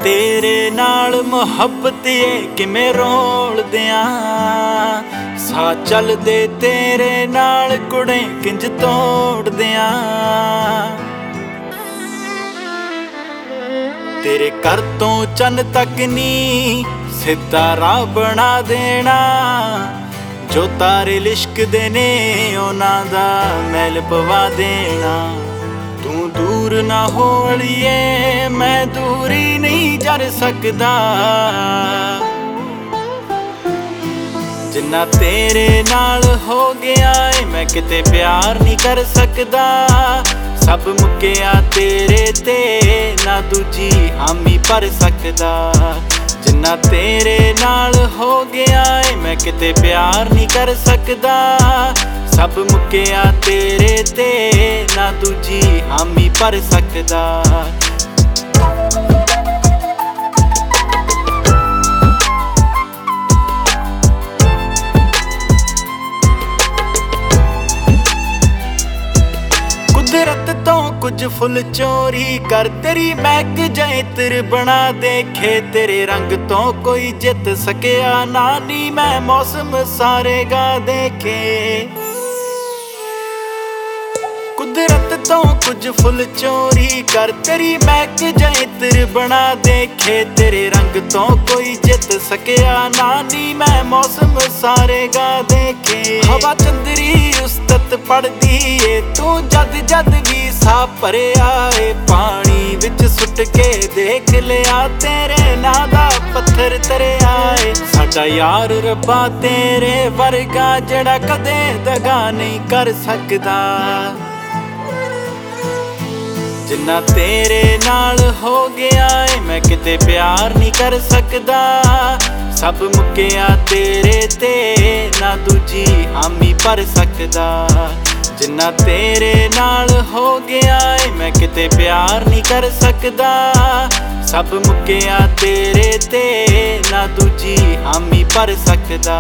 तेरे नाल मुहब्बत ये किवें रोलदियां सा चलदे तेरे नाल कुड़े किंज तोड़दियां तेरे घर तो चन तक नी सीधा राह बना देना जो तारे लिशकदे ने उन्हां दा मैल पवा देना तू दूर ना होलिए मैं दूरी नहीं जर सकदा जिन्ना तेरे नाल हो गया है मैं किते प्यार नहीं कर सकदा सब मुक्किया तेरे ते ना दूजी हामी भर सकदा जिन्ना तेरे नाल हो गया है मैं किते प्यार नहीं कर सकदा सब मुक्किया तेरे ते ना दूजी हामी भर सकदा कुदरत तो कुछ फुल चोरी कर तेरी महक जाए तिर बना देखे तेरे रंग तो कोई जित सकिया नानी मैं मौसम सारे गा देखे कुदरत तो कुछ फुल चोरी कर तेरी महक जाए तिर बना देखे तेरे रंग तो कोई जित सकिया नानी मैं मौसम सारे गा देखे हवा चंदरी उस्तत पड़दी ए तू जद जद भी सा भरे आए पानी विच सुट के देख लिया तेरे नां दा पत्थर तरे आए साडा यार रब्बा तेरे वर्गा जड़ा कदे दगा नहीं कर सकदा जिन्ना तेरे नाल हो गया है मैं किते प्यार नहीं कर सकदा सब मुक्किया तेरे ते ना दूजी हामी भर सकदा जिन्ना तेरे नाल हो गया है मैं किते प्यार नहीं कर सकदा सब मुक्किया तेरे ते ना दूजी हामी भर सकदा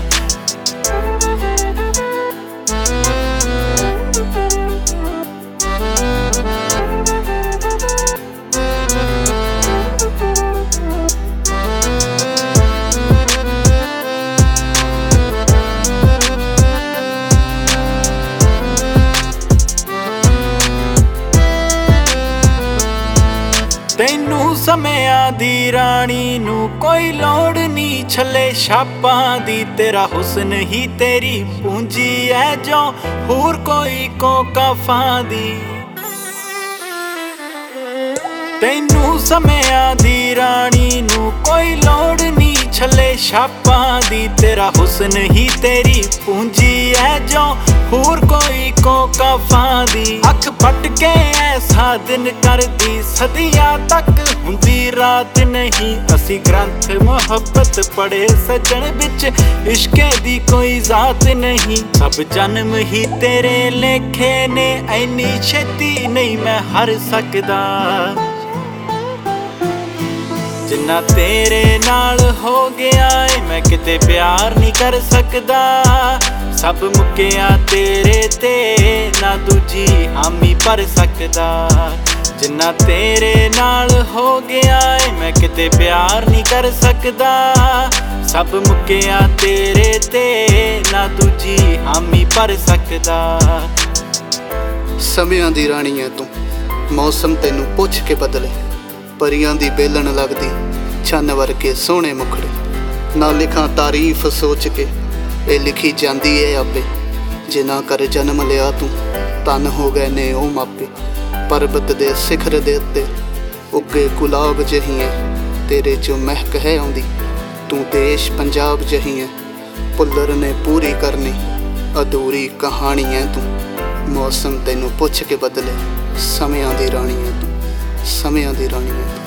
तैनू समियां दी रानी नू कोई लोड़ नहीं छले छापां दी तेरा हुस्न ही तेरी पूंजी है जो होर कोई कोकाफां दी तैनू समियां दी रानी नू कोई लोड़ नहीं छले छापां दी तेरा हुस्न ही तेरी पूंजी है जो होर कोई कोकाफां दी अख फट के ऐसा दिन कर दी सदियां तक हुंदी रात नहीं असी ग्रंथ मुहब्बत पढ़े सजन बिच इश्के दी कोई जात नहीं सब जन्म ही तेरे लेखे ने ऐनी छेती नहीं मैं हर सकदा जिन्ना तेरे नाल हो गया है मैं किते प्यार नहीं कर सकदा सब मुक्किया तेरे ते ना दूजी हामी भर सकदा जिन्ना तेरे नाल हो गया है मैं किते प्यार नहीं कर सकदा सब मुक्किया तेरे ते ना दूजी हामी भर सकदा समियां दी रानी है तू मौसम तेनू पुछ के बदले परियां दी बेलन लगदी चन्न वर्गे सोहणे मुखड़े ना लिखां तारीफ सोच के ए लिखी जांदी है आपे जिन्ना कर जन्म लिया तू तन हो गए ने ओ मापे पर्वत दे सिखर दे उत्ते उगे गुलाब जही है तेरे चो महक है आउंदी तू देश पंजाब जही है पुल्लर ने पूरी करनी अधूरी कहानी है तू मौसम तेनू पुछ के बदले समियां दी रानी है तू समियां दी रानी है।